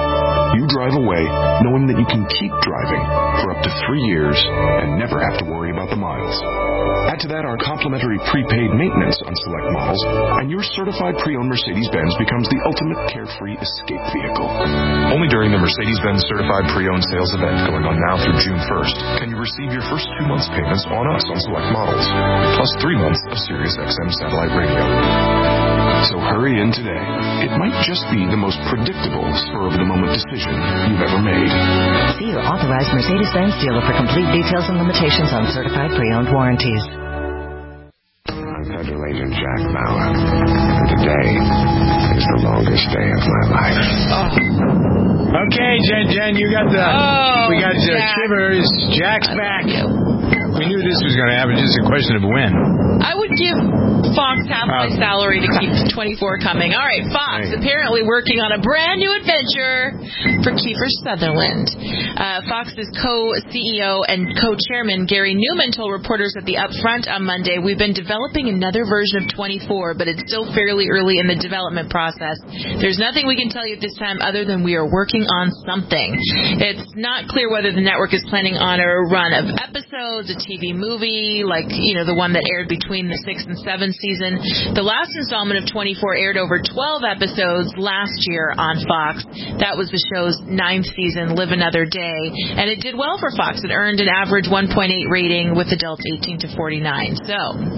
You drive away knowing that you can keep driving for up to three years and never have to worry about the miles. Add to that our complimentary prepaid maintenance on select models, and your certified pre-owned Mercedes-Benz becomes the ultimate carefree escape vehicle. Only during the Mercedes-Benz Certified Pre-Owned Sales event going on now through June first can you receive your first two months' payments on us on select models, plus three months of Sirius X M satellite radio. So hurry in today. It might just be the most predictable spur-of-the-moment decision you've ever made. See your authorized Mercedes-Benz dealer for complete details and limitations on certified pre-owned warranties. I'm Federal Agent Jack Bauer, and today is the longest day of my life. Oh. Okay, Jen, Jen, you got the... Oh, we got the Jack. shivers. Jack's back. We knew this was going to happen. Just a question of when. I would give Fox half my Uh, salary to keep twenty-four coming. All right, Fox Right. apparently working on a brand new adventure for Kiefer Sutherland. Uh, Fox's co-C E O and co-chairman Gary Newman told reporters at the Upfront on Monday, "We've been developing another version of twenty-four, but it's still fairly early in the development process. There's nothing we can tell you at this time other than we are working on something." It's not clear whether the network is planning on a run of episodes, a T V movie, like, you know, the one that aired between the sixth and seventh season. The last installment of twenty-four aired over twelve episodes last year on Fox. That was the show's ninth season, Live Another Day, and it did well for Fox. It earned an average one point eight rating with adults eighteen to forty-nine. So,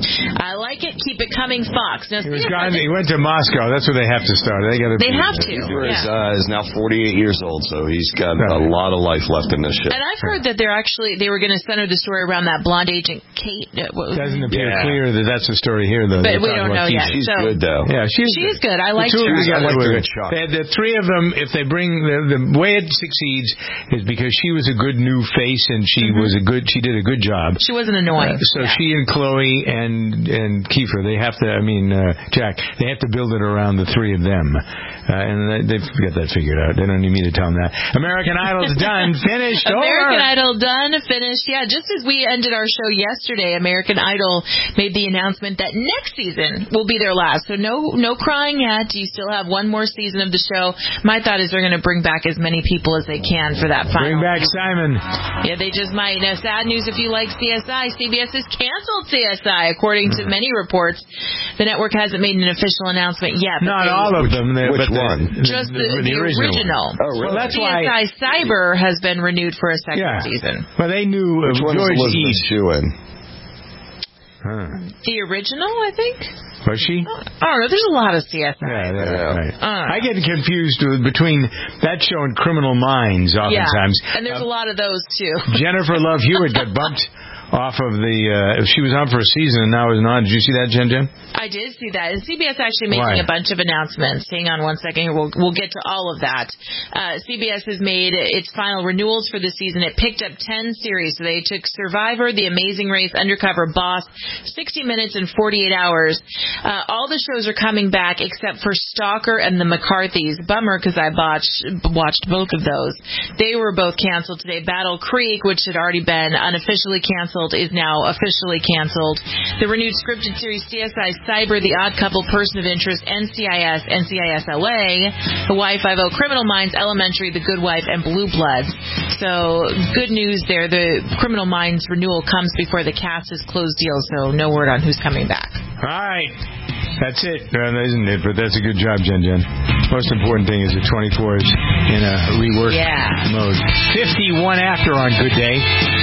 I like it. Keep it coming, Fox. Now, He was gone. He went to Moscow. That's where they have to start. They got to. They have to. Kiefer is, Yeah. uh, is now forty-eight years old, so he's got a lot of life left in this shit. And I've heard that they're actually they were going to center the story around that blonde agent Kate. uh, what was- Doesn't appear Yeah. clear that that's the story here, though. But They're we talking don't about know Keith. yet. She's So- good, though. Yeah, she's She's good. I like the two her. of them I like were her. good. They had the three of them. If they bring the, the way it succeeds is because she was a good new face and she Mm-hmm. was a good. She did a good job. She wasn't annoying. Uh, so Yeah. she and Chloe and and Kiefer, they have to. I mean, uh, Jack, they have to build it around the three of them, uh, and they, they've got that figured out. They don't need me to tell them that. American Idol's done, finished, American over. Idol done, finished. Yeah, just as we ended our show yesterday, American Idol made the announcement that next season will be their last. So no no crying yet. You still have one more season of the show. My thought is they're going to bring back as many people as they can for that final. Bring back Simon. Yeah, they just might. Now, sad news if you like C S I. C B S has canceled C S I, according to many reports. The network hasn't made an official announcement yet. but Not they- all of them. they- Which but the- one? the- Just the, the, original. original. Oh, really? Well, that's C S why. I Cyber has been renewed for a second Yeah. season. Well, they knew uh, Which one George is Elizabeth East. Shue in? Huh. The original, I think. Was she? I don't know. There's a lot of C S I. Yeah, yeah, Yeah. right. Uh. I get confused with, between that show and Criminal Minds oftentimes. Yeah, and there's Uh, a lot of those too. Jennifer Love Hewitt got bumped off of the. Uh, she was on for a season and now is not. Did you see that, Jen Jen? I did see that. And C B S actually making Why? a bunch of announcements. Hang on one second here. We'll, we'll get to all of that. Uh, C B S has made its final renewals for the season. It picked up ten series. So they took Survivor, The Amazing Race, Undercover Boss, sixty minutes, and forty-eight hours. Uh, all the shows are coming back except for Stalker and The McCarthys. Bummer because I botched, watched both of those. They were both canceled today. Battle Creek, which had already been unofficially canceled, is now officially canceled. The renewed scripted series C S I Cyber, The Odd Couple, Person of Interest, N C I S, N C I S L A, Hawaii Five-O, Criminal Minds, Elementary, The Good Wife, and Blue Bloods. So good news there. The Criminal Minds renewal comes before the cast has closed deals, so no word on who's coming back. All right. That's it, uh, isn't it? But that's a good job, Jen Jen. Most important thing is that twenty-four is in a rework yeah. mode. fifty-one after on Good Day.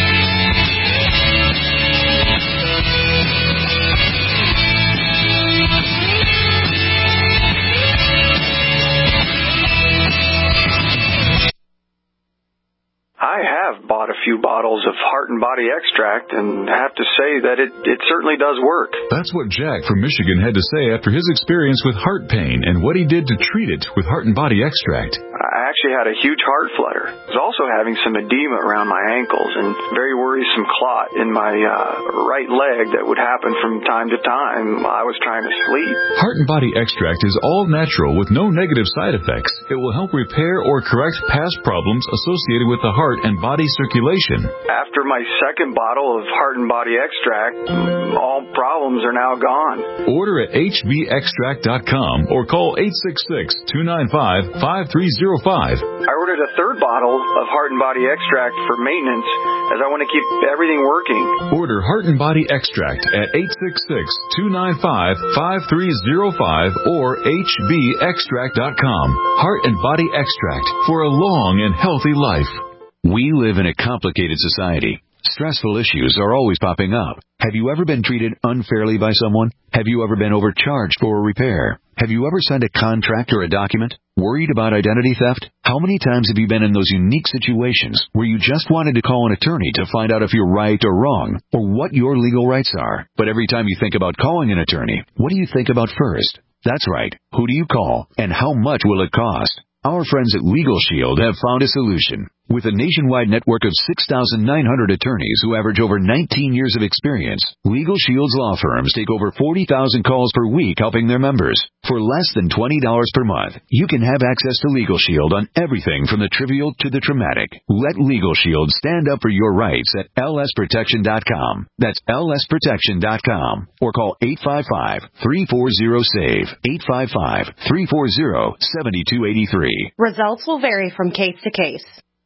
I have bought a few bottles of Heart and Body Extract and have to say that it, it certainly does work. That's what Jack from Michigan had to say after his experience with heart pain and what he did to treat it with Heart and Body Extract. I actually had a huge heart flutter. I was also having some edema around my ankles and very worrisome clot in my uh, right leg that would happen from time to time while I was trying to sleep. Heart and Body Extract is all natural with no negative side effects. It will help repair or correct past problems associated with the heart and body circulation. After my second bottle of Heart and Body Extract, all problems are now gone. Order at H B extract dot com or call eight six six, two nine five, five three zero five. I ordered a third bottle of Heart and Body Extract for maintenance as I want to keep everything working. Order Heart and Body Extract at eight six six, two nine five, five three zero five or H B extract dot com. Heart and Body Extract for a long and healthy life. We live in a complicated society. Stressful issues are always popping up. Have you ever been treated unfairly by someone? Have you ever been overcharged for a repair? Have you ever signed a contract or a document? Worried about identity theft? How many times have you been in those unique situations where you just wanted to call an attorney to find out if you're right or wrong, or what your legal rights are? But every time you think about calling an attorney, what do you think about first? That's right. Who do you call, and how much will it cost? Our friends at Legal Shield have found a solution. With a nationwide network of six thousand nine hundred attorneys who average over nineteen years of experience, Legal Shield's law firms take over forty thousand calls per week helping their members. For less than twenty dollars per month, you can have access to Legal Shield on everything from the trivial to the traumatic. Let Legal Shield stand up for your rights at L S protection dot com. That's L S protection dot com. Or call eight five five, three four zero, SAVE, eight five five, three four zero, seven two eight three. Results will vary from case to case.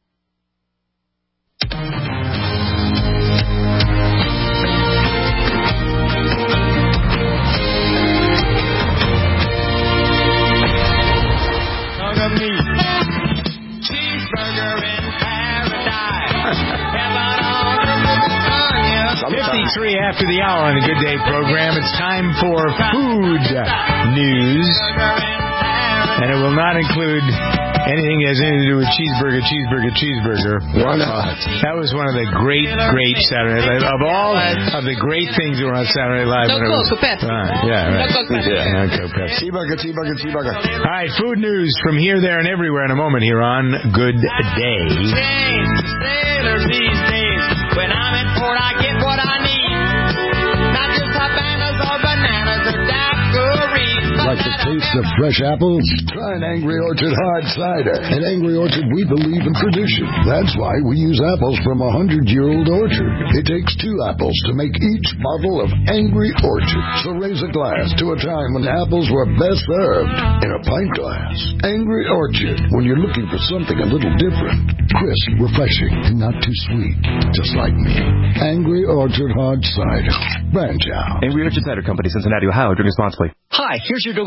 fifty-three after the hour on the Good Day program. It's time for food news. And it will not include anything that has anything to do with cheeseburger, cheeseburger, cheeseburger. Why not? That was one of the great, great Saturday Night Live. Of all of the great things that were on Saturday Night Live. No Coke, Pepsi. Uh, yeah, right. No Coke, Pepsi. Yeah, no Coke, Pepsi. Cheeseburger, cheeseburger, cheeseburger. All right, food news from here, there, and everywhere in a moment here on Good Day. Sailors these days. When I'm in port, I get what I need. Not just Havanas or bananas or daiquiris. Like the taste of fresh apples? Try an Angry Orchard hard cider. At Angry Orchard, we believe in tradition. That's why we use apples from a hundred-year-old orchard. It takes two apples to make each bottle of Angry Orchard. So raise a glass to a time when apples were best served in a pint glass. Angry Orchard, when you're looking for something a little different. Crisp, refreshing, and not too sweet. Just like me. Angry Orchard hard cider. Branch out. Angry Orchard Cider Company, Cincinnati, Ohio. Drink responsibly. Hi, here's your delivery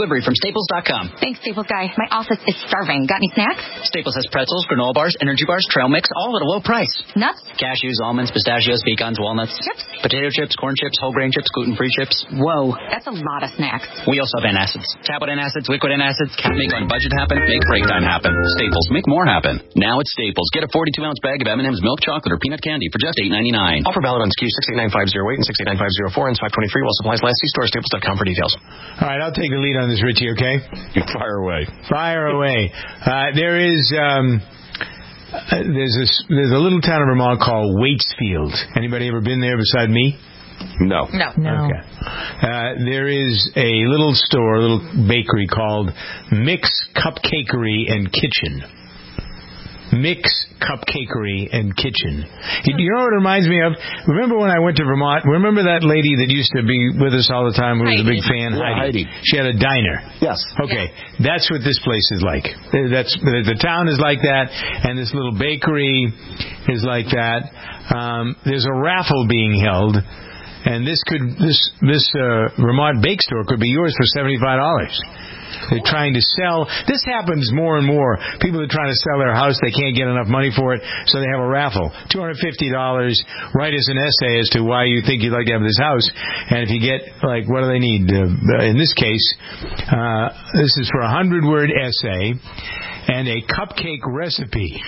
delivery from Staples dot com. Thanks, Staples guy. My office is starving. Got any snacks? Staples has pretzels, granola bars, energy bars, trail mix, all at a low price. Nuts? Cashews, almonds, pistachios, pecans, walnuts. Chips? Potato chips, corn chips, whole grain chips, gluten-free chips. Whoa, that's a lot of snacks. We also have antacids. Tablet antacids, liquid antacids, can't make on budget happen, make break time happen. Staples, make more happen. Now at Staples, get a forty-two ounce bag of M and M's milk chocolate or peanut candy for just eight ninety-nine. Offer valid on S K U six eight nine five zero eight and six eight nine five zero four and five twenty-three while supplies last. See store staples dot com for details. All right, I'll take the lead on this, Richie, okay? Fire away. Fire away. Uh, there is... Um, uh, there's a, there's a little town in Vermont called Waitsfield. Anybody ever been there beside me? No. No. No. Okay. Uh, there is a little store, a little bakery called Mix Cupcakery and Kitchen. Mix Cupcakery and Kitchen. You know what it reminds me of? Remember when I went to Vermont? Remember that lady that used to be with us all the time who was a big fan? Yeah, Heidi. She had a diner. Yes. Okay. That's what this place is like. That's the town is like that, and this little bakery is like that. Um, there's a raffle being held, and this could this this uh, Vermont bake store could be yours for seventy-five dollars. They're trying to sell. This happens more and more. People are trying to sell their house. They can't get enough money for it, so they have a raffle. two hundred fifty dollars. Write us an essay as to why you think you'd like to have this house. And if you get, like, what do they need? Uh, in this case, uh, this is for a hundred-word essay and a cupcake recipe.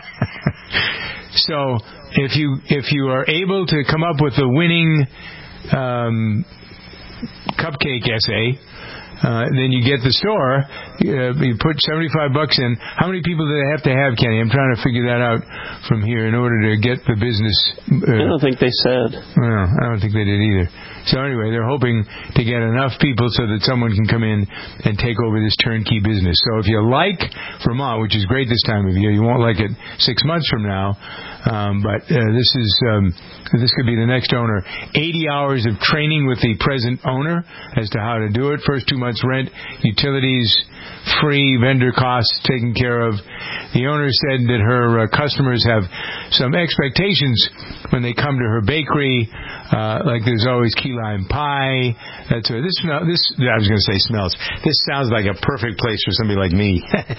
So if you if you are able to come up with the winning um, cupcake essay, Uh, then you get the store. Uh, you put seventy-five bucks in. How many people do they have to have, Kenny? I'm trying to figure that out from here in order to get the business. Uh, I don't think they said. Well, I don't think they did either. So anyway, they're hoping to get enough people so that someone can come in and take over this turnkey business. So if you like Vermont, which is great this time of year, you won't like it six months from now. Um, but uh, this is um, this could be the next owner. eighty hours of training with the present owner as to how to do it. First two months rent, utilities free, vendor costs taken care of. The owner said that her uh, customers have some expectations when they come to her bakery. Uh, like there's always key lime pie. That's uh, this. Smell, this I was going to say smells. This sounds like a perfect place for somebody like me.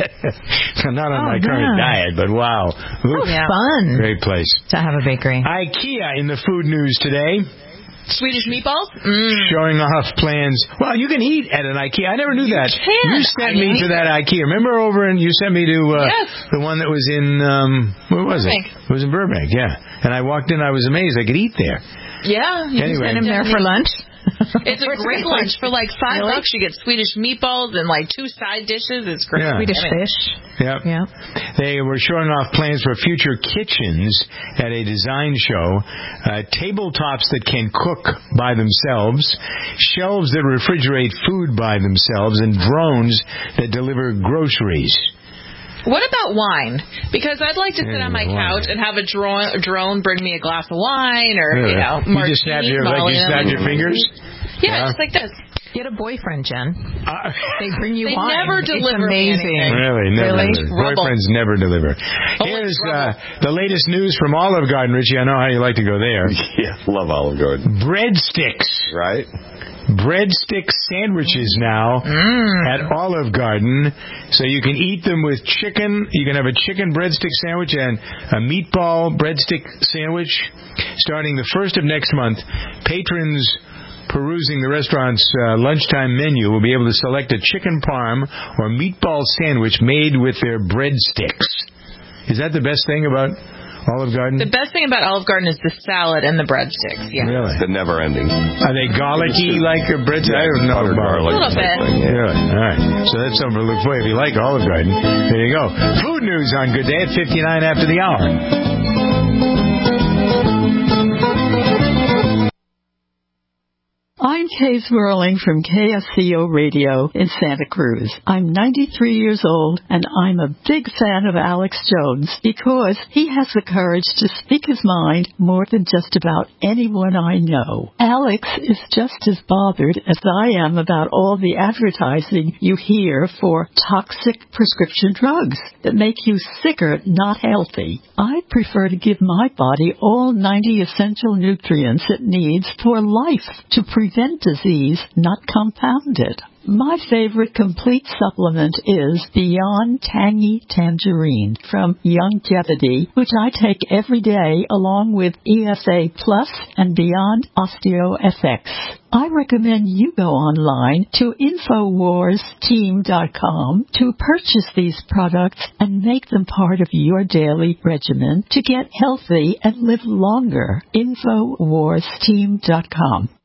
Not on oh, my yeah. current diet, but wow, oh, yeah. fun. Great place to have a bakery. IKEA in the food news today. Swedish meatballs? Mm. Showing off plans. Well, you can eat at an IKEA. I never knew you that. Can. You sent me to that IKEA. Remember over and you sent me to uh, yes. the one that was in um, where was Burbank. it? It was in Burbank. Yeah. And I walked in. I was amazed. I could eat there. Yeah. You anyway. Send him there for lunch. It's a great lunch for like five really? bucks. You get Swedish meatballs and like two side dishes. It's great. Yeah. Swedish I mean, fish. Yep. Yeah. They were showing off plans for future kitchens at a design show. Uh, tabletops that can cook by themselves, shelves that refrigerate food by themselves, and drones that deliver groceries. What about wine? Because I'd like to sit yeah, on my wine. couch and have a drone, a drone bring me a glass of wine or, yeah. you know, you martini. just snap your, like you snap your fingers? Yeah, yeah, just like this. Get a boyfriend, Jen. Uh, they bring you they wine. never It's deliver amazing. me anything. Really? Never really? deliver. Boyfriends never deliver. Oh, Here's uh, the latest news from Olive Garden. Richie, I know how you like to go there. Yeah, love Olive Garden. Breadsticks. Right? Breadstick sandwiches now mm. at Olive Garden. So you can eat them with chicken. You can have a chicken breadstick sandwich and a meatball breadstick sandwich. Starting the first of next month, patrons perusing the restaurant's uh, lunchtime menu will be able to select a chicken parm or meatball sandwich made with their breadsticks. Is that the best thing about Olive Garden? The best thing about Olive Garden is the salad and the breadsticks. Yeah. Really? The never ending. Are they garlicky like a breadsticks? I don't know. Garlic. A little bit. Yeah. Really? All right. So that's something to look for if you like Olive Garden. There you go. Food news on Good Day at fifty-nine after the hour. I'm Kay Swirling from K S C O Radio in Santa Cruz. I'm ninety-three years old, and I'm a big fan of Alex Jones because he has the courage to speak his mind more than just about anyone I know. Alex is just as bothered as I am about all the advertising you hear for toxic prescription drugs that make you sicker, not healthy. I prefer to give my body all ninety essential nutrients it needs for life to prevent prevent disease, not compound it. My favorite complete supplement is Beyond Tangy Tangerine from Youngevity, which I take every day along with E S A Plus and Beyond OsteoFX. I recommend you go online to Infowars Team dot com to purchase these products and make them part of your daily regimen to get healthy and live longer. Infowars Team dot com.